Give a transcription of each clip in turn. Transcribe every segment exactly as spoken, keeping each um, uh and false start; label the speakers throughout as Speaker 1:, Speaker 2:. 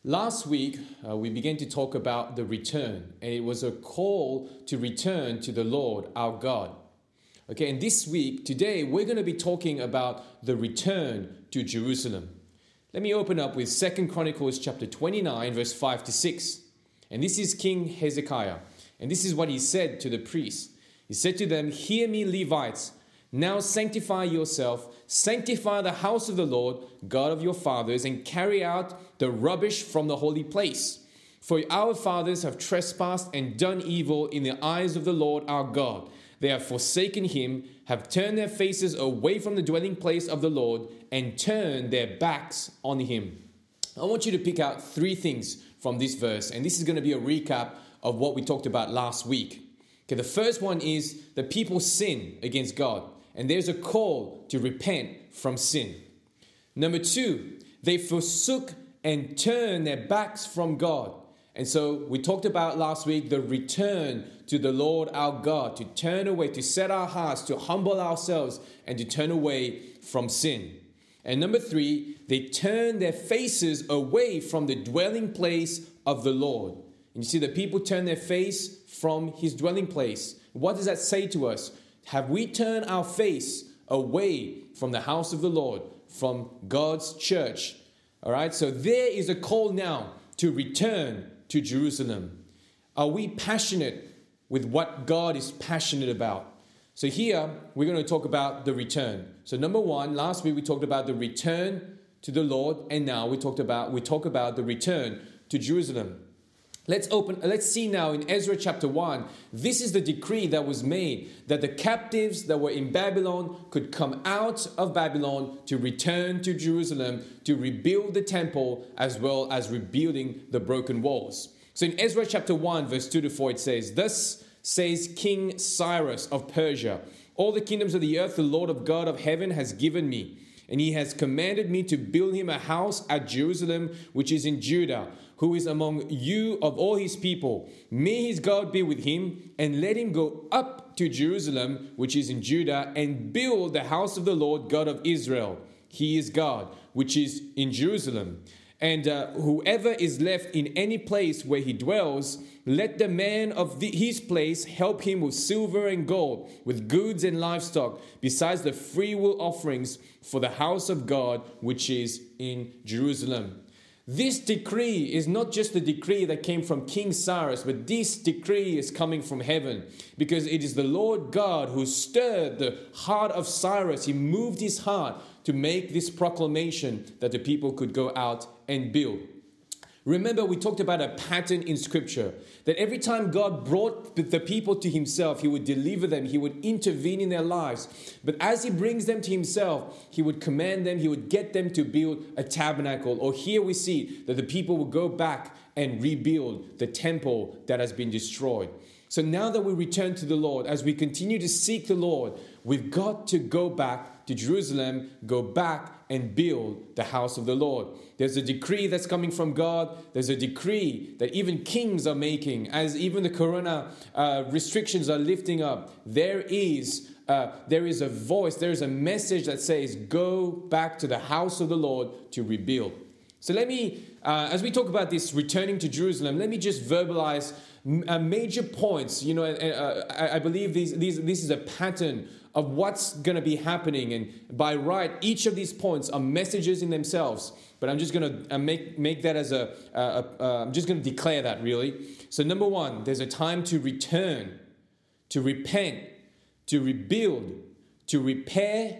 Speaker 1: Last week, uh, we began to talk about the return, and it was a call to return to the Lord our God. Okay, and this week, today, we're going to be talking about the return to Jerusalem. Let me open up with Second Chronicles chapter twenty-nine, verse five to six. And this is King Hezekiah, and this is what he said to the priests. He said to them, "Hear me, Levites. Now sanctify yourself, sanctify the house of the Lord, God of your fathers, and carry out the rubbish from the holy place. For our fathers have trespassed and done evil in the eyes of the Lord our God. They have forsaken him, have turned their faces away from the dwelling place of the Lord, and turned their backs on him." I want you to pick out three things from this verse, and this is going to be a recap of what we talked about last week. Okay, the first one is the people sin against God, and there's a call to repent from sin. Number two, they forsook and turned their backs from God. And so we talked about last week the return to the Lord our God, to turn away, to set our hearts, to humble ourselves, and to turn away from sin. And number three, they turned their faces away from the dwelling place of the Lord. And you see, the people turned their face from his dwelling place. What does that say to us? Have we turned our face away from the house of the Lord, from God's church? All right, so there is a call now to return to Jerusalem. Are we passionate with what God is passionate about? So here, we're going to talk about the return. So number one, last week we talked about the return to the Lord, and now we talked about we talk about the return to Jerusalem. Let's open, let's see now in Ezra chapter one, this is the decree that was made that the captives that were in Babylon could come out of Babylon to return to Jerusalem to rebuild the temple as well as rebuilding the broken walls. So in Ezra chapter one, verse two to four, it says, "Thus says King Cyrus of Persia, all the kingdoms of the earth the Lord of God of heaven has given me, and he has commanded me to build him a house at Jerusalem, which is in Judah, who is among you of all his people. May his God be with him, and let him go up to Jerusalem, which is in Judah, and build the house of the Lord God of Israel. He is God, which is in Jerusalem. And uh, whoever is left in any place where he dwells, let the man of the, his place help him with silver and gold, with goods and livestock, besides the freewill offerings for the house of God, which is in Jerusalem." This decree is not just the decree that came from King Cyrus, but this decree is coming from heaven, because it is the Lord God who stirred the heart of Cyrus. He moved his heart to make this proclamation that the people could go out and build. Remember, we talked about a pattern in Scripture, that every time God brought the people to himself, he would deliver them, he would intervene in their lives. But as he brings them to himself, he would command them, he would get them to build a tabernacle. Or here we see that the people will go back and rebuild the temple that has been destroyed. So now that we return to the Lord, as we continue to seek the Lord, we've got to go back to Jerusalem, go back and build the house of the Lord. There's a decree that's coming from God. There's a decree that even kings are making, as even the corona uh, restrictions are lifting up. There is uh, there is a voice, there is a message that says, go back to the house of the Lord to rebuild. So let me, uh, as we talk about this returning to Jerusalem, let me just verbalize uh, major points. You know, uh, I, I believe these, these, this is a pattern of what's going to be happening. And by right, each of these points are messages in themselves. But I'm just going to make, make that as a, uh, uh, I'm just going to declare that really. So number one, there's a time to return, to repent, to rebuild, to repair,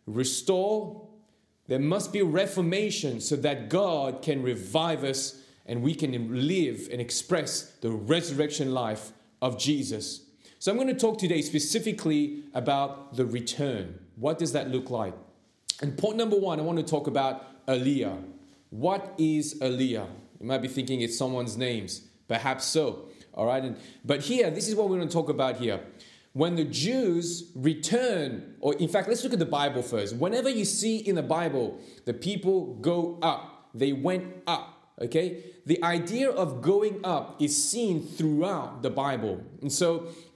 Speaker 1: restore. There must be reformation so that God can revive us and we can live and express the resurrection life of Jesus. So I'm going to talk today specifically about the return. What does that look like? And point number one, I want to talk about Aliyah. What is Aliyah? You might be thinking it's someone's names. Perhaps so. All right. And, but here, this is what we're going to talk about here. When the Jews return, or in fact, let's look at the Bible first. Whenever you see in the Bible, the people go up, they went up. Okay, the idea of going up is seen throughout the Bible. And so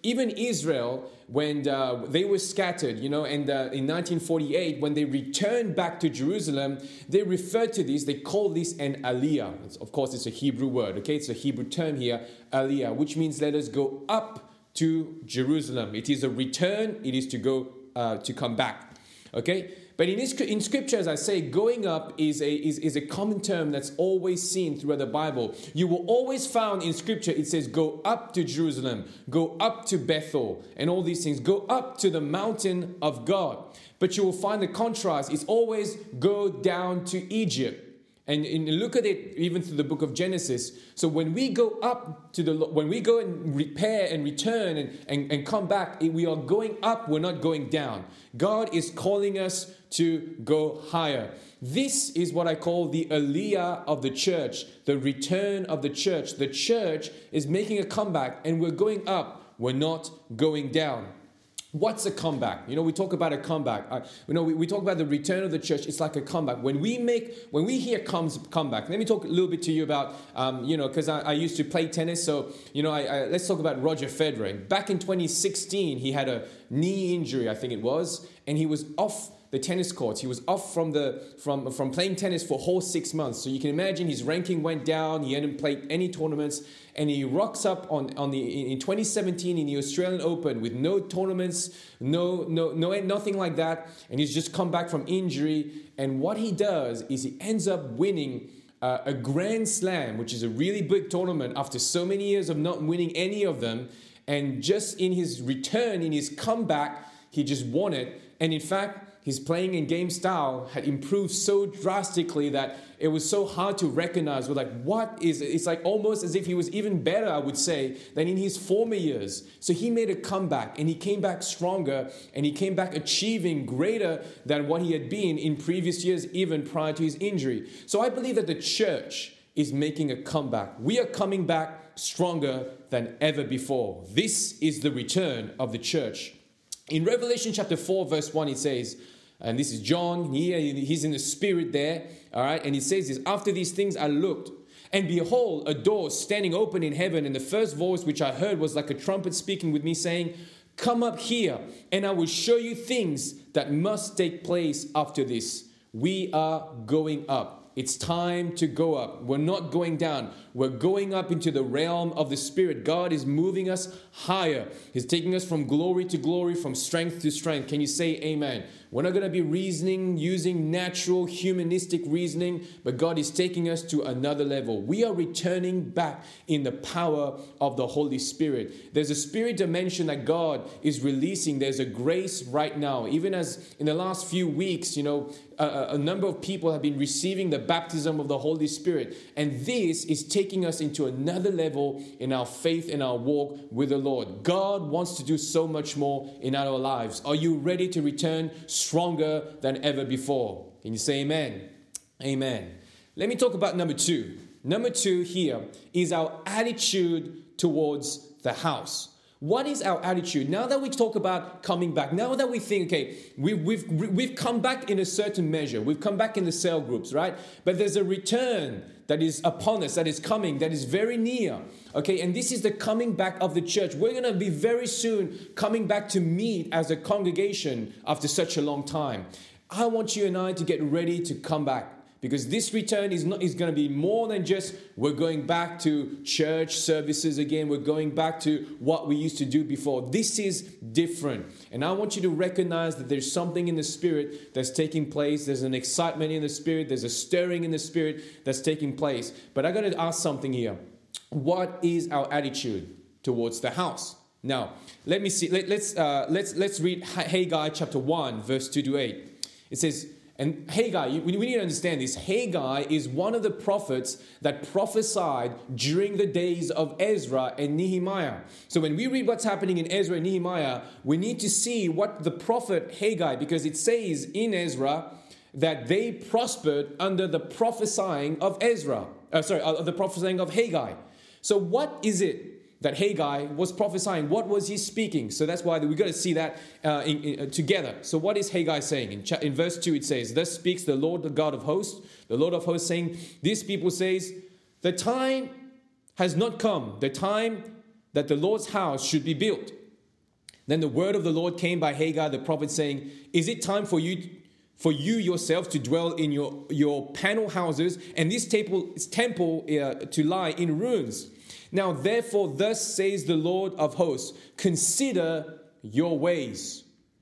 Speaker 1: Even Israel, when uh, they were scattered, you know, and uh, in nineteen forty-eight, when they returned back to Jerusalem, they referred to this, they call this an aliyah. It's, of course, it's a Hebrew word, okay? It's a Hebrew term here, aliyah, which means let us go up to Jerusalem. It is a return, it is to go, uh, to come back, okay? But in, in Scripture, as I say, going up is a, is, is a common term that's always seen throughout the Bible. You will always find in Scripture, it says, go up to Jerusalem, go up to Bethel, and all these things. Go up to the mountain of God. But you will find the contrast. It's always go down to Egypt. And, and look at it even through the book of Genesis. So when we go up to the, when we go and repair and return and, and, and come back, we are going up, we're not going down. God is calling us to go higher. This is what I call the aliyah of the church, the return of the church. The church is making a comeback and we're going up, we're not going down. What's a comeback? You know, we talk about a comeback. Uh, you know, we, we talk about the return of the church. It's like a comeback. When we make, when we hear comes comeback, let me talk a little bit to you about, um, you know, because I, I used to play tennis. So, you know, I, I, let's talk about Roger Federer. Back in twenty sixteen, he had a knee injury, I think it was, and he was off the tennis courts. He was off from the from from playing tennis for a whole six months. So you can imagine his ranking went down. He hadn't played any tournaments, and he rocks up on on the in twenty seventeen in the Australian Open with no tournaments, no no no nothing like that, and he's just come back from injury. And what he does is he ends up winning uh, a Grand Slam, which is a really big tournament after so many years of not winning any of them. And just in his return, in his comeback, he just won it. And in fact, his playing and game style had improved so drastically that it was so hard to recognize. We're like, what is it? It's like almost as if he was even better, I would say, than in his former years. So he made a comeback and he came back stronger and he came back achieving greater than what he had been in previous years, even prior to his injury. So I believe that the church is making a comeback. We are coming back stronger than ever before. This is the return of the church. In Revelation chapter four, verse one, it says, and this is John, he, he's in the spirit there, all right, and he says this, after these things I looked, and behold, a door standing open in heaven, and the first voice which I heard was like a trumpet speaking with me, saying, come up here, and I will show you things that must take place after this. We are going up. It's time to go up. We're not going down. We're going up into the realm of the Spirit. God is moving us higher. He's taking us from glory to glory, from strength to strength. Can you say amen? We're not going to be reasoning using natural humanistic reasoning, but God is taking us to another level. We are returning back in the power of the Holy Spirit. There's a spirit dimension that God is releasing. There's a grace right now. Even as in the last few weeks, you know, a, a number of people have been receiving the baptism of the Holy Spirit. And this is taking us into another level in our faith and our walk with the Lord. God wants to do so much more in our lives. Are you ready to return stronger than ever before? Can you say amen? Amen. Let me talk about number two. Number two here is our attitude towards the house. What is our attitude? Now that we talk about coming back, now that we think, okay, we, we've we've come back in a certain measure. We've come back in the cell groups, right? But there's a return that is upon us, that is coming, that is very near. Okay, and this is the coming back of the church. We're going to be very soon coming back to meet as a congregation after such a long time. I want you and I to get ready to come back. Because this return is not is going to be more than just we're going back to church services again. We're going back to what we used to do before. This is different. And I want you to recognize that there's something in the spirit that's taking place. There's an excitement in the spirit. There's a stirring in the spirit that's taking place. But I got to ask something here. What is our attitude towards the house? Now, let me see. Let, let's, uh, let's, let's read Haggai chapter one, verse two to eight. It says, and Haggai, we need to understand this. Haggai is one of the prophets that prophesied during the days of Ezra and Nehemiah. So when we read what's happening in Ezra and Nehemiah, we need to see what the prophet Haggai, because it says in Ezra that they prospered under the prophesying of Ezra. Uh, sorry, uh, the prophesying of Haggai. So what is it that Haggai was prophesying? What was he speaking? So that's why we've got to see that uh, in, in, uh, together. So what is Haggai saying? In, cha- in verse two it says, thus speaks the Lord, the God of hosts, the Lord of hosts saying, this people says, the time has not come, the time that the Lord's house should be built. Then the word of the Lord came by Haggai the prophet, saying, Is it time for you for you yourselves to dwell in your, your panel houses, and this temple, temple uh, to lie in ruins? Now therefore, thus says the Lord of hosts, consider your ways.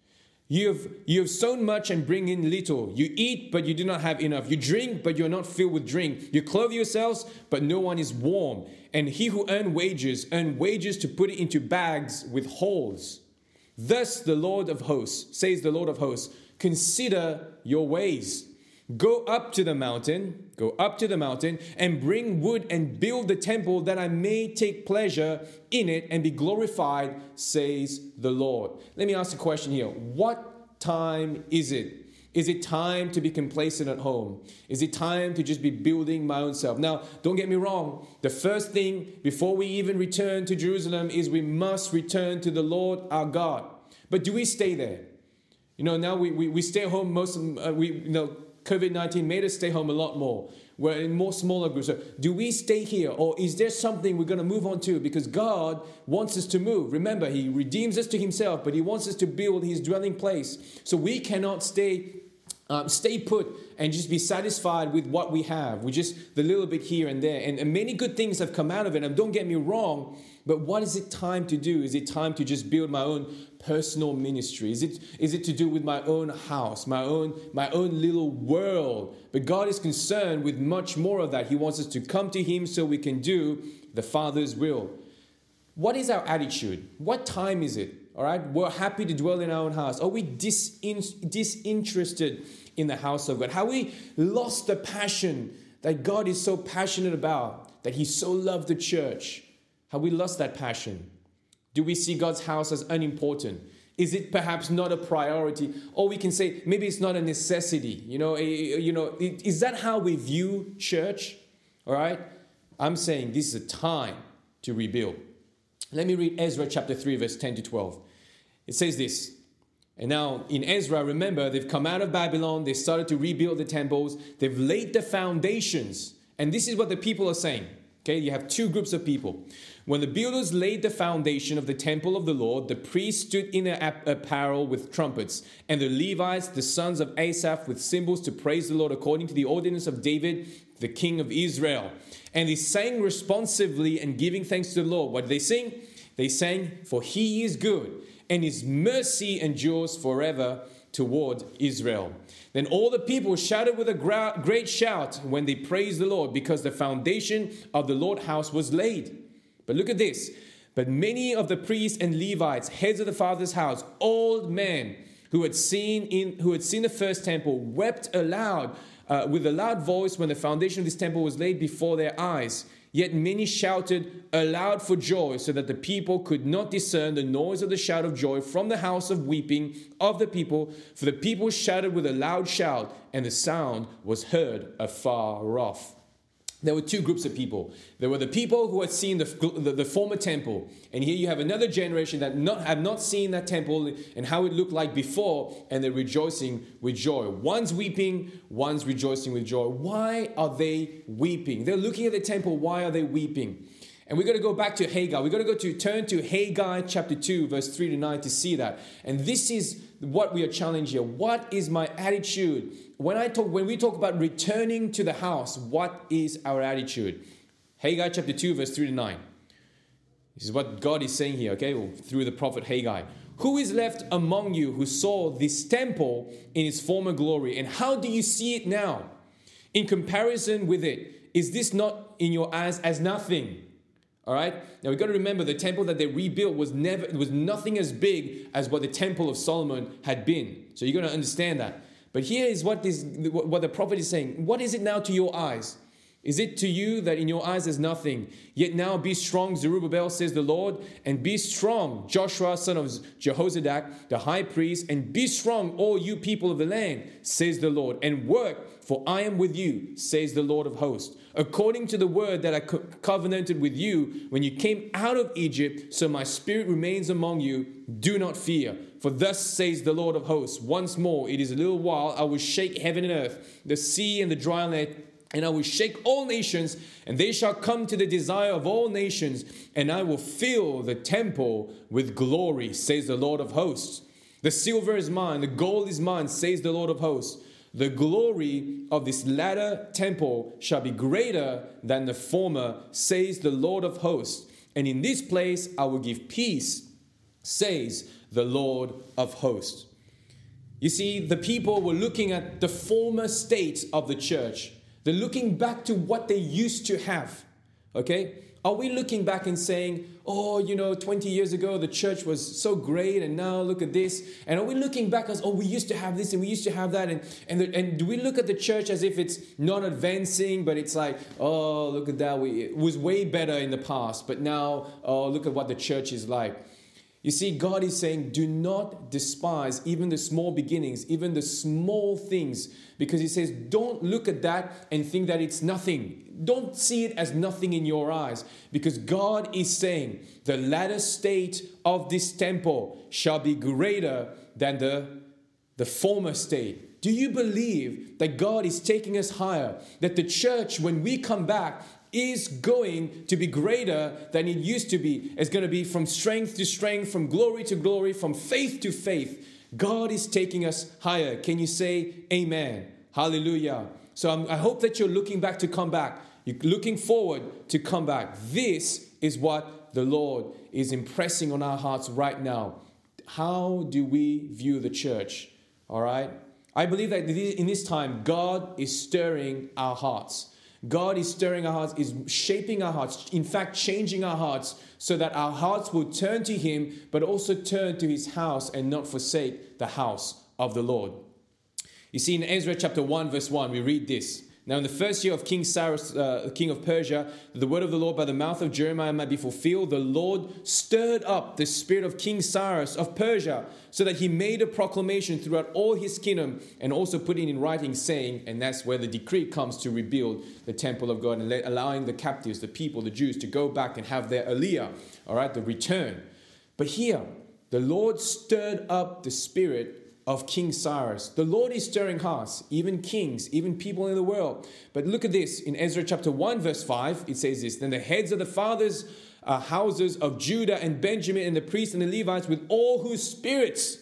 Speaker 1: You have, you have sown much and bring in little. You eat, but you do not have enough. You drink, but you are not filled with drink. You clothe yourselves, but no one is warm. And he who earn wages, earn wages to put it into bags with holes. Thus the Lord of hosts, says the Lord of hosts, consider your ways. Go up to the mountain, go up to the mountain, and bring wood and build the temple, that I may take pleasure in it and be glorified, says the Lord. Let me ask a question here. What time is it? Is it time to be complacent at home? Is it time to just be building my own self? Now, don't get me wrong. The first thing before we even return to Jerusalem is we must return to the Lord our God. But do we stay there? You know, now we, we, we stay home most, uh, we, you know, covid nineteen made us stay home a lot more. We're in more smaller groups. So do we stay here, or is there something we're going to move on to? Because God wants us to move. Remember, He redeems us to Himself, but He wants us to build His dwelling place. So we cannot stay um, stay put and just be satisfied with what we have. We just the little bit here and there. And, and many good things have come out of it. And don't get me wrong, but what is it time to do? Is it time to just build my own personal ministry? Is it is it to do with my own house, my own my own little world? But God is concerned with much more of that. He wants us to come to Him so we can do the Father's will. What is our attitude? What time is it? All right, we're happy to dwell in our own house. Are we disin- disinterested in the house of God? Have we lost the passion that God is so passionate about, that He so loved the church? Have we lost that passion? Do we see God's house as unimportant? Is it perhaps not a priority? Or we can say, maybe it's not a necessity. You know, you know, is that how we view church? All right? I'm saying this is a time to rebuild. Let me read Ezra chapter three, verse ten to twelve. It says this. And now in Ezra, remember, they've come out of Babylon. They started to rebuild the temples. They've laid the foundations. And this is what the people are saying. Okay, you have two groups of people. When the builders laid the foundation of the temple of the Lord, the priests stood in their apparel with trumpets, and the Levites, the sons of Asaph, with cymbals to praise the Lord according to the ordinance of David, the king of Israel. And they sang responsively and giving thanks to the Lord. What did they sing? They sang, for He is good, and His mercy endures forever toward Israel. Then all the people shouted with a great shout when they praised the Lord, because the foundation of the Lord's house was laid. But look at this. But many of the priests and Levites, heads of the Father's house, old men who had seen in who had seen the first temple, wept aloud uh, with a loud voice when the foundation of this temple was laid before their eyes. Yet many shouted aloud for joy, so that the people could not discern the noise of the shout of joy from the house of weeping of the people. For the people shouted with a loud shout, and the sound was heard afar off. There were two groups of people. There were the people who had seen the, the, the former temple. And here you have another generation that not, have not seen that temple and how it looked like before. And they're rejoicing with joy. One's weeping, one's rejoicing with joy. Why are they weeping? They're looking at the temple. Why are they weeping? And we're going to go back to Haggai. We're going to go to turn to Haggai chapter two, verse three to nine to see that. And this is what we are challenged here. What is my attitude? When I talk, when we talk about returning to the house, what is our attitude? Haggai chapter two, verse three to nine. This is what God is saying here, okay, well, through the prophet Haggai. Who is left among you who saw this temple in its former glory? And how do you see it now? In comparison with it, is this not in your eyes as nothing? All right. Now we've got to remember the temple that they rebuilt was never, it was nothing as big as what the temple of Solomon had been. So you're going to understand that. But here is what this, what the prophet is saying. What is it now to your eyes? Is it to you that in your eyes is nothing? Yet now be strong, Zerubbabel, says the Lord, and be strong, Joshua, son of Jehozadak, the high priest, and be strong, all you people of the land, says the Lord, and work, for I am with you, says the Lord of hosts. According to the word that I co- covenanted with you when you came out of Egypt, so my spirit remains among you. Do not fear, for thus says the Lord of hosts, once more, it is a little while, I will shake heaven and earth, the sea and the dry land, And I will shake all nations, and they shall come to the desire of all nations, and I will fill the temple with glory, says the Lord of hosts. The silver is mine, the gold is mine, says the Lord of hosts. The glory of this latter temple shall be greater than the former, says the Lord of hosts. And in this place I will give peace, says the Lord of hosts. You see, the people were looking at the former state of the church. They're looking back to what they used to have. Okay? Are we looking back and saying, oh, you know, twenty years ago the church was so great and now look at this? And are we looking back as, oh, we used to have this and we used to have that? And and, the, and do we look at the church as if it's not advancing, but it's like, oh, look at that. We, it was way better in the past, but now, oh, look at what the church is like. You see, God is saying, do not despise even the small beginnings, even the small things, because he says, don't look at that and think that it's nothing. Don't see it as nothing in your eyes, because God is saying, the latter state of this temple shall be greater than the, the former state. Do you believe that God is taking us higher? That the church, when we come back, is going to be greater than it used to be. It's going to be from strength to strength, from glory to glory, from faith to faith. God is taking us higher. Can you say amen? Hallelujah. So I'm, I hope that you're looking back to come back. You're looking forward to come back. This is what the Lord is impressing on our hearts right now. How do we view the church? All right? I believe that in this time, God is stirring our hearts. God is stirring our hearts, is shaping our hearts, in fact, changing our hearts so that our hearts will turn to Him, but also turn to His house and not forsake the house of the Lord. You see, in Ezra chapter one, verse one, we read this. Now, in the first year of King Cyrus, uh, king of Persia, the word of the Lord by the mouth of Jeremiah might be fulfilled. The Lord stirred up the spirit of King Cyrus of Persia, so that he made a proclamation throughout all his kingdom, and also put it in writing, saying, and that's where the decree comes to rebuild the temple of God and let, allowing the captives, the people, the Jews, to go back and have their aliyah, all right, the return. But here, the Lord stirred up the spirit of King Cyrus. The Lord is stirring hearts, even kings, even people in the world. But look at this. In Ezra chapter one, verse five, it says this. Then the heads of the fathers' uh, houses of Judah and Benjamin, and the priests and the Levites, with all whose spirits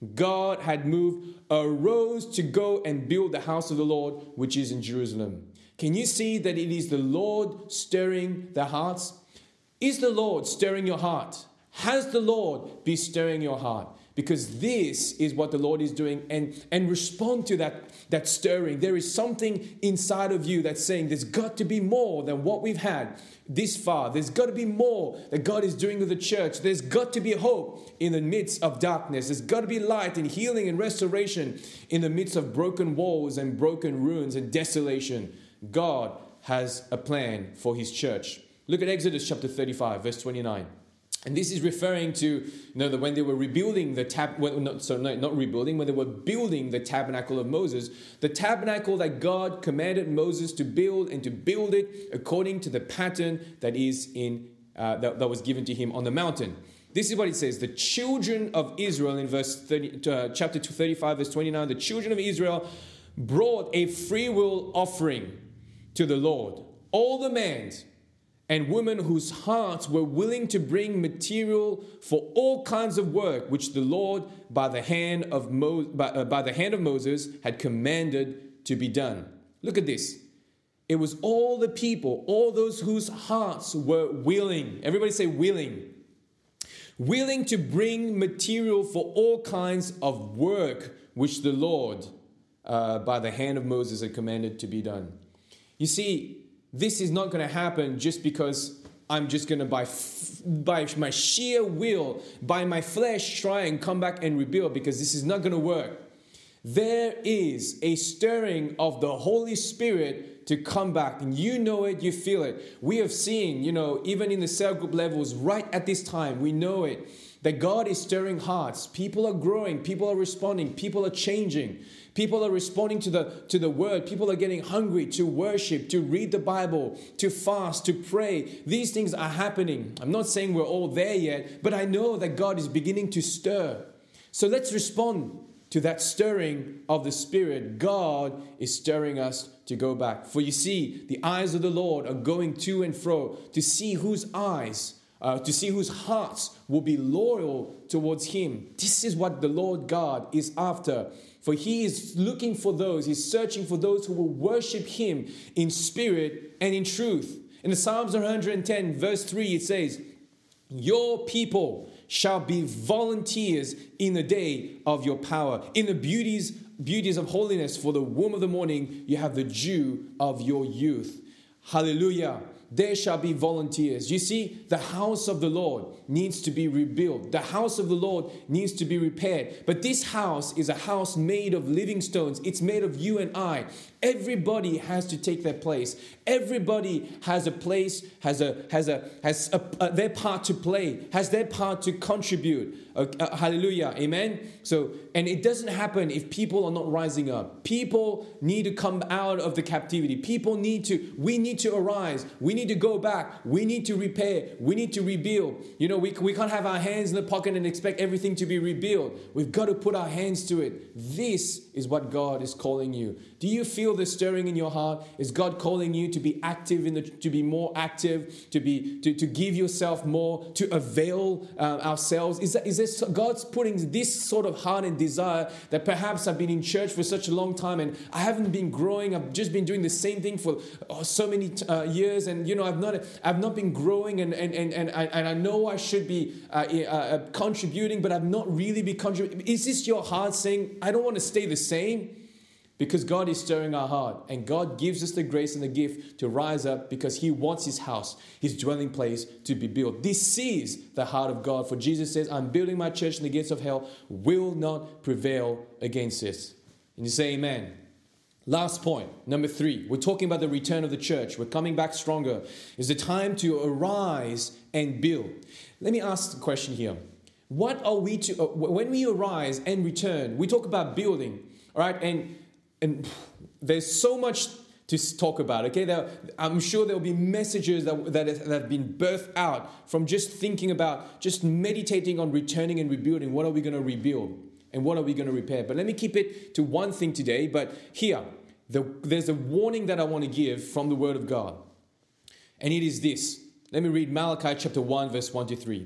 Speaker 1: God had moved, arose to go and build the house of the Lord, which is in Jerusalem. Can you see that it is the Lord stirring the hearts? Is the Lord stirring your heart? Has the Lord been stirring your heart? Because this is what the Lord is doing, and, and respond to that, that stirring. There is something inside of you that's saying there's got to be more than what we've had this far. There's got to be more that God is doing with the church. There's got to be hope in the midst of darkness. There's got to be light and healing and restoration in the midst of broken walls and broken ruins and desolation. God has a plan for His church. Look at Exodus chapter thirty-five, verse twenty-nine. And this is referring to, you know, that when they were rebuilding the tab, well, not, sorry, no, not rebuilding, when they were building the tabernacle of Moses, the tabernacle that God commanded Moses to build, and to build it according to the pattern that is in uh, that, that was given to him on the mountain. This is what it says: the children of Israel, in verse thirty, uh, chapter thirty-five, verse twenty-nine, the children of Israel brought a free will offering to the Lord. All the men and women whose hearts were willing to bring material for all kinds of work, which the Lord, by the hand of Mo- by, uh, by the hand of Moses, had commanded to be done. Look at this. It was all the people, all those whose hearts were willing. Everybody say willing. Willing to bring material for all kinds of work, which the Lord, uh, by the hand of Moses, had commanded to be done. You see, this is not going to happen just because I'm just going to, by, f- by my sheer will, by my flesh, try and come back and rebuild, because this is not going to work. There is a stirring of the Holy Spirit to come back, and you know it, you feel it. We have seen, you know, even in the cell group levels, right at this time, we know it, that God is stirring hearts. People are growing, people are responding, people are changing. People are responding to the, to the word. People are getting hungry to worship, to read the Bible, to fast, to pray. These things are happening. I'm not saying we're all there yet, but I know that God is beginning to stir. So let's respond. to that stirring of the Spirit, God is stirring us to go back. For you see, the eyes of the Lord are going to and fro to see whose eyes, uh, to see whose hearts will be loyal towards Him. This is what the Lord God is after. For He is looking for those, He's searching for those who will worship Him in spirit and in truth. In the Psalms one hundred ten, verse three, it says, your people shall be volunteers in the day of your power. In the beauties, beauties of holiness, for the womb of the morning, you have the dew of your youth. Hallelujah. There shall be volunteers. You see, the house of the Lord needs to be rebuilt. The house of the Lord needs to be repaired. But this house is a house made of living stones. It's made of you and I. Everybody has to take their place. Everybody has a place, has a has a has a, a, their part to play, has their part to contribute. Uh, uh, hallelujah, amen. So, and it doesn't happen if people are not rising up. People need to come out of the captivity. People need to. We need to arise. We need to go back. We need to repair. We need to rebuild. You know, we we can't have our hands in the pocket and expect everything to be rebuilt. We've got to put our hands to it. This is what God is calling you. Do you feel the stirring in your heart? Is God calling you to be active in the, to be more active, to be to, to give yourself more, to avail uh, ourselves? Is that is this God's putting this sort of heart and desire that perhaps I've been in church for such a long time and I haven't been growing. I've just been doing the same thing for oh, so many uh, years, and you know I've not I've not been growing, and and and and I, and I know I should be uh, uh, contributing, but I've not really been contributing. Is this your heart saying, I don't want to stay the same? Because God is stirring our heart, and God gives us the grace and the gift to rise up because He wants His house, His dwelling place to be built. This is the heart of God. For Jesus says, I'm building my church, and the gates of hell will not prevail against this. And you say amen. Last point, number three. We're talking about the return of the church. We're coming back stronger. It's the time to arise and build. Let me ask the question here. What are we to, uh, when we arise and return, we talk about building, all right? And And there's so much to talk about, okay? There, I'm sure there will be messages that, that have been birthed out from just thinking about, just meditating on returning and rebuilding. What are we going to rebuild? And what are we going to repair? But let me keep it to one thing today. But here, the, there's a warning that I want to give from the Word of God. And it is this. Let me read Malachi chapter one, verse one to three.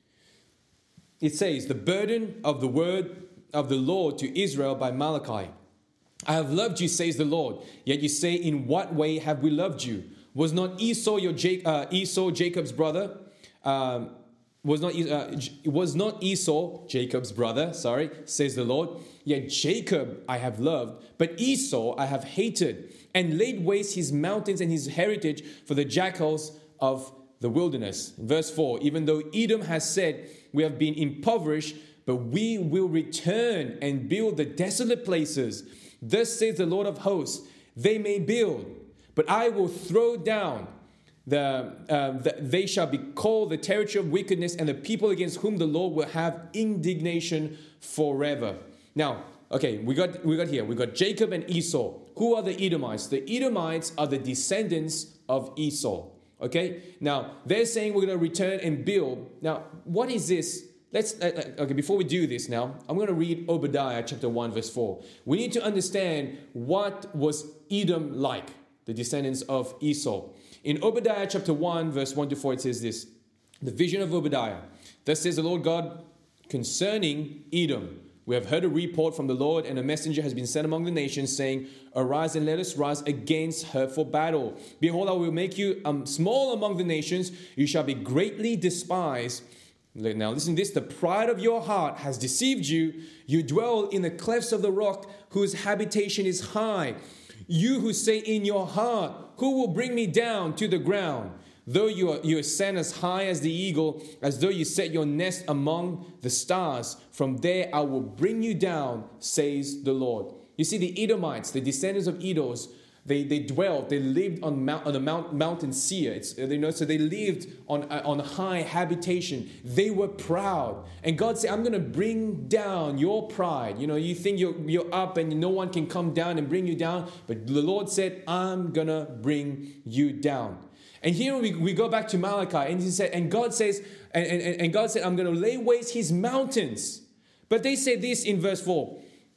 Speaker 1: It says, the burden of the word of the Lord to Israel by Malachi. I have loved you, says the Lord. Yet you say, in what way have we loved you? Was not Esau your ja- uh, Esau Jacob's brother? Um, was not uh, was not Esau Jacob's brother? Sorry, says the Lord. Yet Jacob I have loved, but Esau I have hated, and laid waste his mountains and his heritage for the jackals of the wilderness. Verse four. Even though Edom has said, we have been impoverished, but we will return and build the desolate places. Thus says the Lord of hosts, they may build, but I will throw down the, uh, the they shall be called the territory of wickedness, and the people against whom the Lord will have indignation forever. Now, okay, we got we got here, we got Jacob and Esau. Who are the Edomites? The Edomites are the descendants of Esau. Okay, now they're saying we're going to return and build. Now, what is this? Let's, uh, okay, before we do this now, I'm going to read Obadiah chapter one, verse four. We need to understand what was Edom like, the descendants of Esau. In Obadiah chapter one, verse one to four, it says this. The vision of Obadiah. Thus says the Lord God concerning Edom. We have heard a report from the Lord, and a messenger has been sent among the nations, saying, arise and let us rise against her for battle. Behold, I will make you um, small among the nations. You shall be greatly despised. Now listen to this. The pride of your heart has deceived you. You dwell in the clefts of the rock, whose habitation is high. You who say in your heart, who will bring me down to the ground? Though you, are, you ascend as high as the eagle, as though you set your nest among the stars, from there I will bring you down, says the Lord. You see, the Edomites, the descendants of Edos, They they dwelled, they lived on mount, on the mount, mountain Seir. It's, you know, so they lived on, on high habitation. They were proud. And God said, I'm going to bring down your pride. You know, you think you're, you're up and no one can come down and bring you down. But the Lord said, I'm going to bring you down. And here we, we go back to Malachi. And he said, and God says, and, and, and God said, I'm going to lay waste his mountains. But they say this in verse four.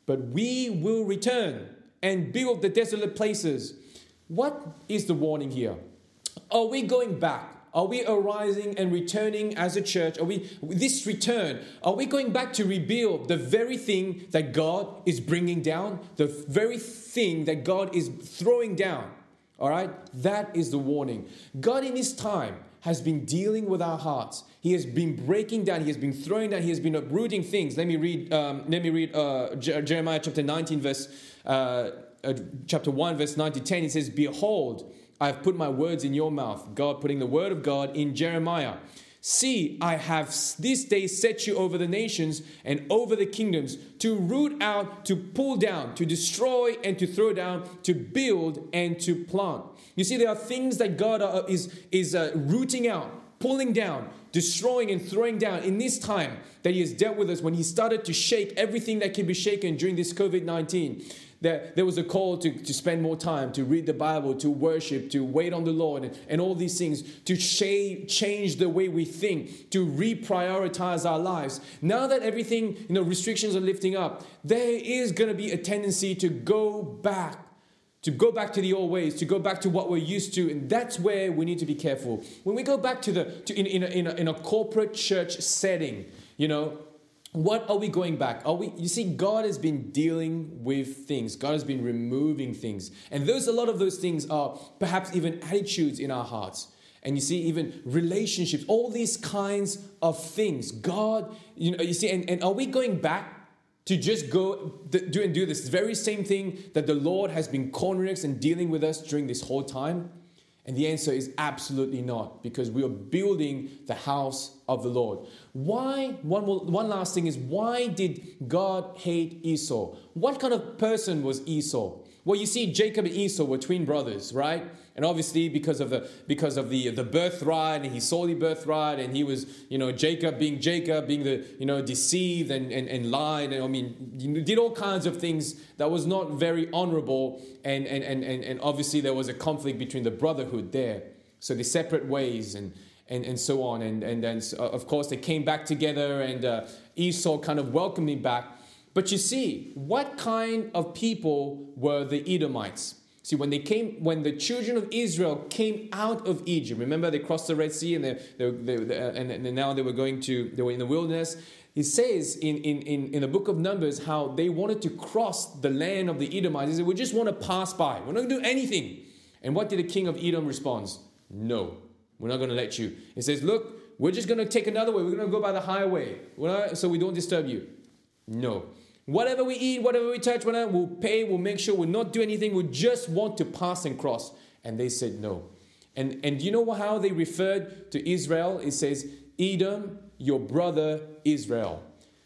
Speaker 1: but we will return and build the desolate places. What is the warning here? Are we going back? Are we arising and returning as a church? Are we, this return, are we going back to rebuild the very thing that God is bringing down? The very thing that God is throwing down? All right? That is the warning. God in His time has been dealing with our hearts. He has been breaking down. He has been throwing down. He has been uprooting things. Let me read. Um, let me read uh, Jeremiah chapter nineteen, verse uh, uh, chapter one, verse nine to ten. It says, "Behold, I have put my words in your mouth." God putting the word of God in Jeremiah. "See, I have this day set you over the nations and over the kingdoms, to root out, to pull down, to destroy and to throw down, to build and to plant." You see, there are things that God uh, is, is uh, rooting out, pulling down, destroying and throwing down in this time that He has dealt with us when He started to shake everything that can be shaken during this covid nineteen. There, there was a call to, to spend more time, to read the Bible, to worship, to wait on the Lord, and, and all these things, to sh- change the way we think, to reprioritize our lives. Now that everything, you know, restrictions are lifting up, there is going to be a tendency to go back, to go back to the old ways, to go back to what we're used to, and that's where we need to be careful. When we go back to the to in, in, a, in, a, in a corporate church setting, you know, what are we going back? Are we? You see, God has been dealing with things. God has been removing things. And those, a lot of those things are perhaps even attitudes in our hearts. And you see, even relationships, all these kinds of things. God, you know, you see, and, and are we going back to just go do and do this very same thing that the Lord has been cornering us and dealing with us during this whole time? And the answer is absolutely not, because we are building the house of the Lord. Why? One, one last thing is, why did God hate Esau? What kind of person was Esau? Well, you see, Jacob and Esau were twin brothers, right? And obviously, because of the because of the the birthright, and he saw the birthright, and he was, you know, Jacob being Jacob, being the, you know, deceived and, and, and lied, and I mean, you did all kinds of things that was not very honorable, and and, and, and and obviously there was a conflict between the brotherhood there. So they separate ways, and and, and so on, and and then of course they came back together, and uh, Esau kind of welcomed him back. But you see, what kind of people were the Edomites? See, when they came, when the children of Israel came out of Egypt, remember they crossed the Red Sea, and they, they, they, they and, and now they were going to, they were in the wilderness. It says in, in, in, in the book of Numbers how they wanted to cross the land of the Edomites. They said, "We just want to pass by. We're not going to do anything." And what did the king of Edom respond? "No, we're not going to let you." He says, "Look, we're just going to take another way. We're going to go by the highway, so we don't disturb you." No. Whatever we eat, whatever we touch, whatever, we'll pay, we'll make sure we'll not do anything. We just want to pass and cross. And they said no. And, and do you know how they referred to Israel? It says, "Edom, your brother Israel."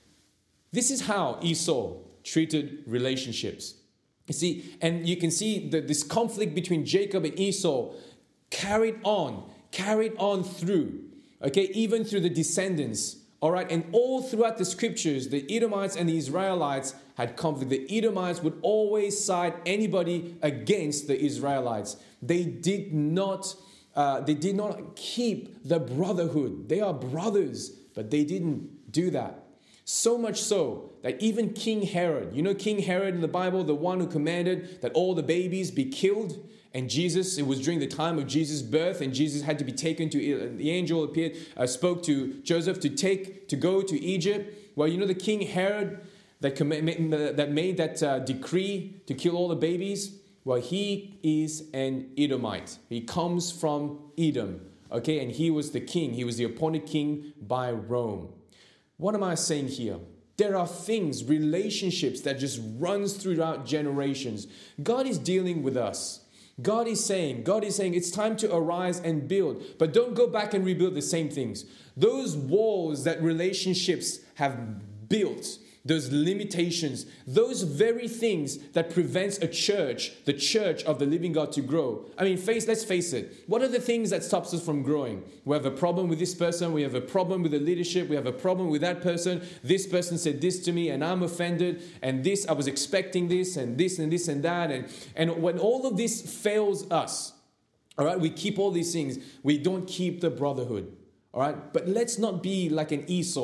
Speaker 1: This is how Esau treated relationships. You see, and you can see that this conflict between Jacob and Esau carried on, carried on through, okay, even through the descendants. All right, and all throughout the scriptures, the Edomites and the Israelites had conflict. The Edomites would always side anybody against the Israelites. They did not, uh, they did not keep the brotherhood. They are brothers, but they didn't do that. So much so that even King Herod, you know King Herod in the Bible, the one who commanded that all the babies be killed. And Jesus, it was during the time of Jesus' birth, and Jesus had to be taken to, the angel appeared, uh, spoke to Joseph to take, to go to Egypt. Well, you know the King Herod that, that made that uh, decree to kill all the babies? Well, he is an Edomite. He comes from Edom, okay? And he was the king. He was the appointed king by Rome. What am I saying here? There are things, relationships that just runs throughout generations. God is dealing with us. God is saying, God is saying, it's time to arise and build. But don't go back and rebuild the same things. Those walls that relationships have built, those limitations, those very things that prevents a church, the church of the living God, to grow. I mean, face, let's face it. What are the things that stops us from growing? We have a problem with this person. We have a problem with the leadership. We have a problem with that person. This person said this to me and I'm offended. And this, I was expecting this and this and this and that. And, and when all of this fails us, all right, we keep all these things. We don't keep the brotherhood. All right, but let's not be like an Esau.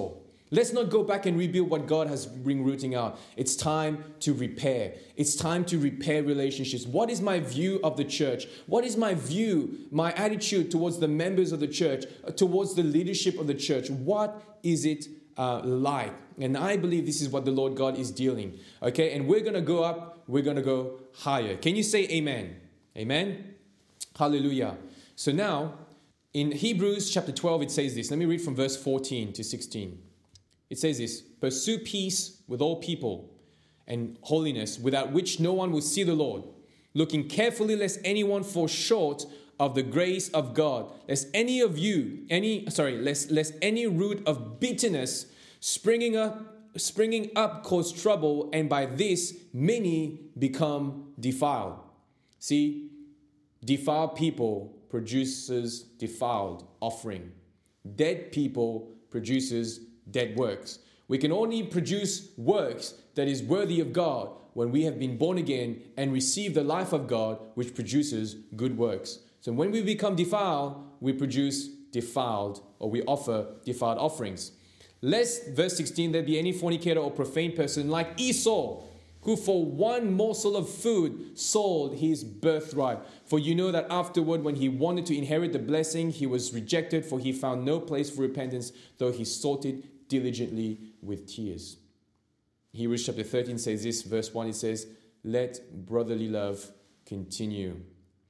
Speaker 1: Let's not go back and rebuild what God has been rooting out. It's time to repair. It's time to repair relationships. What is my view of the church? What is my view, my attitude towards the members of the church, towards the leadership of the church? What is it uh, like? And I believe this is what the Lord God is dealing. Okay, and we're going to go up. We're going to go higher. Can you say amen? Amen? Hallelujah. So now, in Hebrews chapter twelve, it says this. Let me read from verse fourteen to sixteen. It says this: pursue peace with all people and holiness, without which no one will see the Lord. Looking carefully lest anyone fall short of the grace of God, lest any of you, any sorry, lest lest any root of bitterness springing up, springing up cause trouble, and by this many become defiled. See, defiled people produces defiled offering. Dead people produces dead works. We can only produce works that is worthy of God when we have been born again and receive the life of God, which produces good works. So when we become defiled, we produce defiled, or we offer defiled offerings. Lest, verse sixteen, there be any fornicator or profane person like Esau, who for one morsel of food sold his birthright. For you know that afterward, when he wanted to inherit the blessing, he was rejected, for he found no place for repentance, though he sought it diligently with tears. Hebrews chapter thirteen says this, verse one, it says, let brotherly love continue.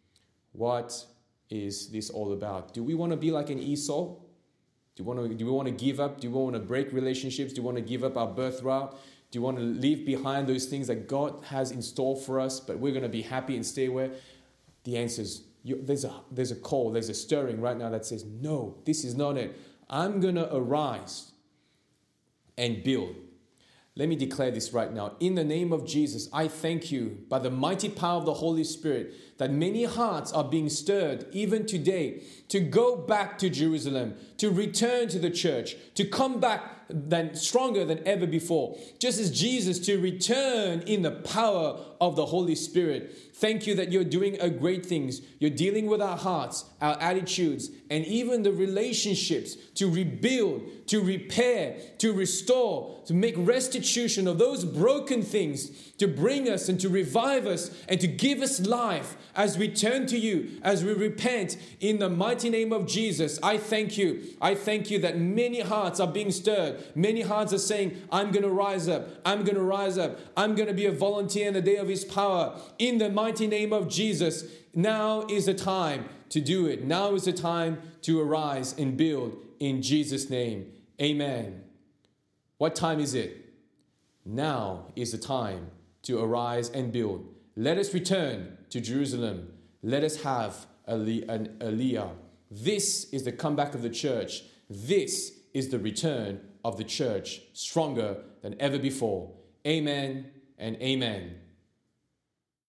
Speaker 1: What is this all about? Do we want to be like an Esau? Do we want to, do we want to give up? Do we want to break relationships? Do we want to give up our birthright? Do you want to leave behind those things that God has in store for us, but we're going to be happy and stay where? The answer is, you, there's a, there's a call, there's a stirring right now that says, no, this is not it. I'm going to arise and build. Let me declare this right now. In the name of Jesus, I thank you by the mighty power of the Holy Spirit that many hearts are being stirred even today to go back to Jerusalem, to return to the church, to come back than stronger than ever before. Just as Jesus, to return in the power of the Holy Spirit. Thank you that you're doing a great things. You're dealing with our hearts, our attitudes, and even the relationships to rebuild, to repair, to restore, to make restitution of those broken things, to bring us and to revive us and to give us life as we turn to you, as we repent in the mighty name of Jesus. I thank you. I thank you that many hearts are being stirred. Many hearts are saying, I'm going to rise up. I'm going to rise up. I'm going to be a volunteer in the day of his power. In the mighty name of Jesus, now is the time to do it. Now is the time to arise and build in Jesus' name. Amen. What time is it? Now is the time to arise and build. Let us return to Jerusalem. Let us have an Aliyah. This is the comeback of the church. This is the return of the church, stronger than ever before. Amen and amen.